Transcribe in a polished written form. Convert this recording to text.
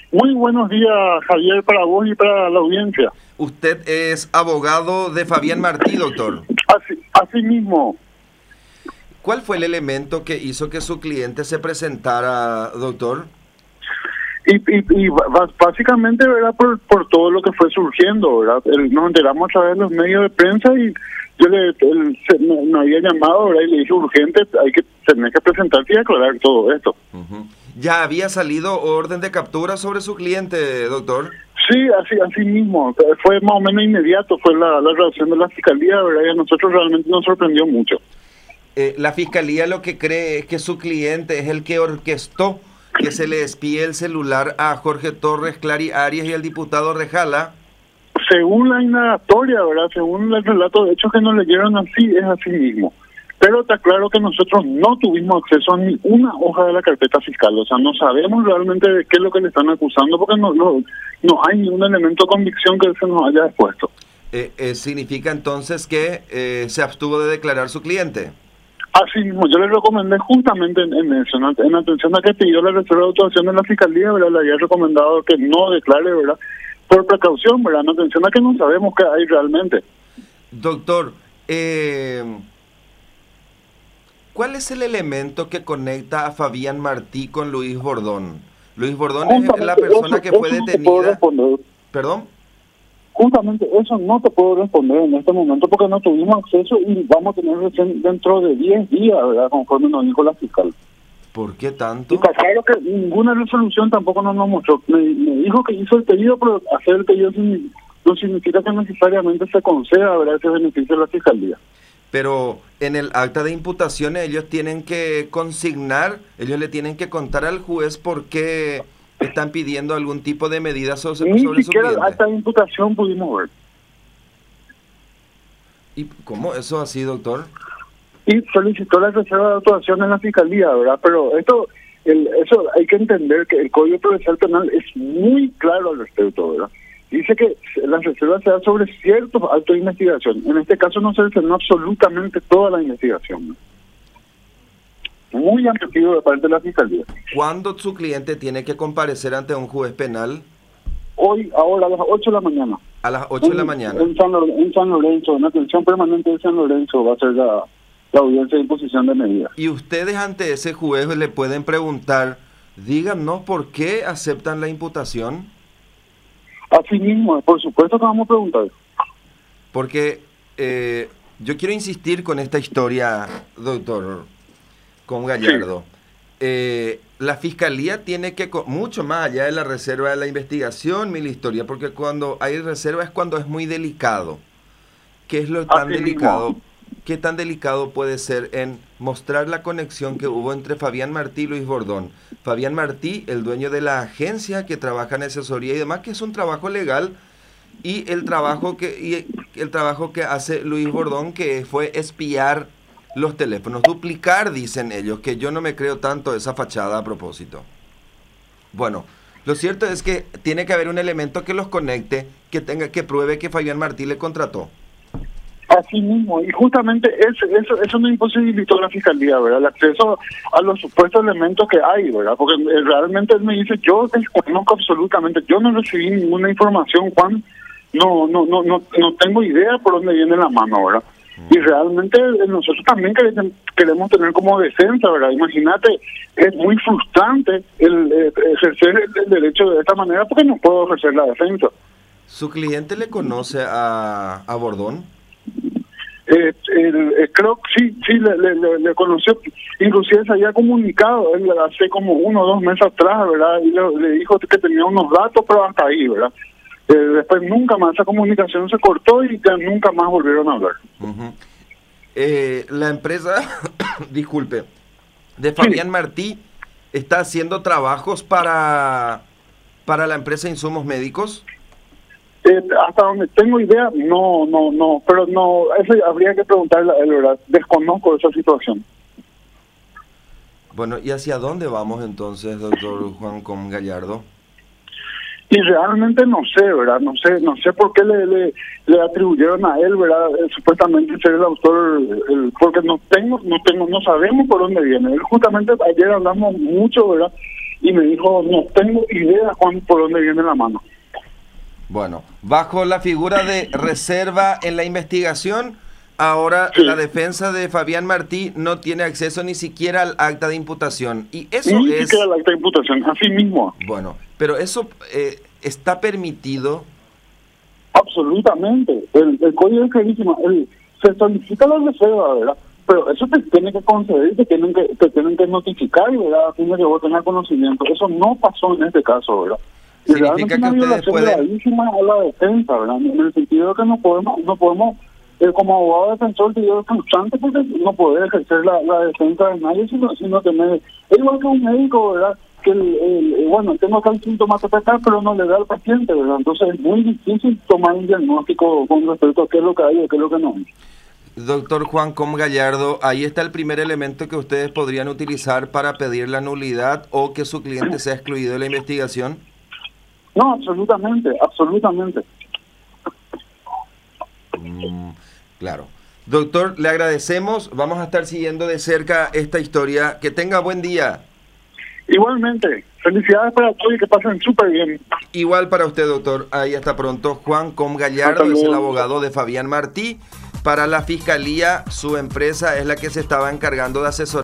Muy buenos días, Javier, para vos y para la audiencia. Usted es abogado de Fabián Martí, doctor. Así mismo. ¿Cuál fue el elemento que hizo que su cliente se presentara, doctor? Básicamente, ¿verdad? Por todo lo que fue surgiendo, ¿verdad? Nos enteramos a través de los medios de prensa y yo me había llamado, ¿verdad? Y le dije urgente, tener que presentarse y aclarar todo esto. ¿Ya había salido orden de captura sobre su cliente, doctor? Sí, así mismo. Fue más o menos inmediato, fue la reacción de la fiscalía, ¿verdad? Y a nosotros realmente nos sorprendió mucho. La fiscalía lo que cree es que su cliente es el que orquestó que se le espíe el celular a Jorge Torres, Clary Arias y al diputado Rejala. Según la indagatoria, ¿verdad? Según el relato de hechos que nos leyeron así, es así mismo. Pero está claro que nosotros no tuvimos acceso a ni una hoja de la carpeta fiscal. O sea, no sabemos realmente de qué es lo que le están acusando porque no hay ningún elemento de convicción que se nos haya expuesto. ¿Significa entonces que se abstuvo de declarar su cliente? Así mismo, yo le recomendé justamente en eso, en atención a que pidió la reserva de actuación de la fiscalía, ¿verdad? Le había recomendado que no declare, ¿verdad? Por precaución, ¿verdad? En atención a que no sabemos qué hay realmente. Doctor, ¿cuál es el elemento que conecta a Fabián Martí con Luis Bordón? Luis Bordón es la persona que fue detenida. ¿Perdón? Justamente eso no te puedo responder en este momento porque no tuvimos acceso y vamos a tener recién dentro de 10 días, ¿verdad? Conforme nos dijo la fiscal. ¿Por qué tanto? Y claro que ninguna resolución tampoco nos mostró. Me dijo que hizo el pedido, pero hacer el pedido no significa que necesariamente se conceda, ¿verdad?, ese beneficio de la fiscalía. Pero en el acta de imputación ellos tienen que consignar, ellos le tienen que contar al juez por qué están pidiendo algún tipo de medida sobre su cliente. Ni siquiera el acta de imputación pudimos ver. ¿Y cómo eso así, doctor? Y solicitó la reserva de actuación en la fiscalía, ¿verdad? Pero eso hay que entender que el Código Procesal Penal es muy claro al respecto, ¿verdad? Dice que la reserva se da sobre ciertos actos de investigación. En este caso no se determinó absolutamente toda la investigación, ¿no? Muy amplio de parte de la fiscalía. ¿Cuándo su cliente tiene que comparecer ante un juez penal? Ahora a las 8 de la mañana. A las 8 de la mañana. En San Lorenzo, en atención permanente de San Lorenzo va a ser la audiencia de imposición de medidas. Y ustedes ante ese juez le pueden preguntar, díganos por qué aceptan la imputación. Así mismo, por supuesto que vamos a preguntar. Porque yo quiero insistir con esta historia, doctor, con Gallardo. Sí. La fiscalía tiene que, mucho más allá de la reserva de la investigación, la historia, porque cuando hay reserva es cuando es muy delicado. ¿Qué es lo tan delicado? ¿Qué tan delicado puede ser en mostrar la conexión que hubo entre Fabián Martí y Luis Bordón? Fabián Martí, el dueño de la agencia que trabaja en asesoría y demás, que es un trabajo legal, y el trabajo que hace Luis Bordón, que fue espiar los teléfonos, duplicar, dicen ellos, que yo no me creo tanto esa fachada a propósito. Bueno, lo cierto es que tiene que haber un elemento que los conecte, que pruebe que Fabián Martí le contrató. Así mismo, y justamente eso no imposibilitó a la fiscalía, ¿verdad? El acceso a los supuestos elementos que hay, ¿verdad? Porque realmente él me dice, yo desconozco absolutamente, yo no recibí ninguna información, Juan, no tengo idea por dónde viene la mano, ¿verdad? Y realmente nosotros también queremos tener como defensa, ¿verdad? Imagínate, es muy frustrante el ejercer el derecho de esta manera porque no puedo ejercer la defensa. ¿Su cliente le conoce a Bordón? Creo que sí, le conoció, inclusive se había comunicado él hace como 1 o 2 meses atrás, ¿verdad? Y le dijo que tenía unos datos, pero hasta ahí, ¿verdad? Después nunca más, esa comunicación se cortó y ya nunca más volvieron a hablar. La empresa, disculpe, de Fabián Martí está haciendo trabajos para la empresa Insumos Médicos. Hasta donde tengo idea, no, pero no, eso habría que preguntarle a él, ¿verdad? Desconozco esa situación. Bueno, ¿y hacia dónde vamos entonces, doctor Juan Com Gallardo? Y realmente no sé, ¿verdad? No sé por qué le atribuyeron a él, ¿verdad? Supuestamente ser el autor, porque no sabemos por dónde viene. Él justamente ayer hablamos mucho, ¿verdad? y me dijo, no tengo idea, Juan, por dónde viene la mano. Bueno, bajo la figura de reserva en la investigación, ahora Sí. la defensa de Fabián Martí no tiene acceso ni siquiera al acta de imputación. Y eso Ni es... siquiera el acta de imputación, así mismo. Bueno, pero eso está permitido. Absolutamente. El código es clarísimo. Se solicita la reserva, ¿verdad? Pero eso te tiene que conceder, te tienen que notificar, ¿verdad? A fin de que vos tengas conocimiento. Eso no pasó en este caso, ¿verdad? Y Significa que realmente una ustedes violación pueden... gravísima a la defensa, ¿verdad? En el sentido de que no podemos como abogado defensor, te digo frustrante porque no poder ejercer la defensa de nadie si no tener... Es igual que un médico, ¿verdad? Que bueno, tengo acá el síntoma pero no le da al paciente, ¿verdad? Entonces es muy difícil tomar un diagnóstico con respecto a qué es lo que hay o qué es lo que no hay. Doctor Juan Com Gallardo, ahí está el primer elemento que ustedes podrían utilizar para pedir la nulidad o que su cliente sea excluido de la investigación. No, absolutamente, absolutamente. Claro. Doctor, le agradecemos. Vamos a estar siguiendo de cerca esta historia. Que tenga buen día. Igualmente, felicidades para todos y que pasen súper bien. Igual para usted, doctor. Ahí está pronto. Juan Com Gallardo es el abogado de Fabián Martí. Para la Fiscalía, su empresa es la que se estaba encargando de asesorar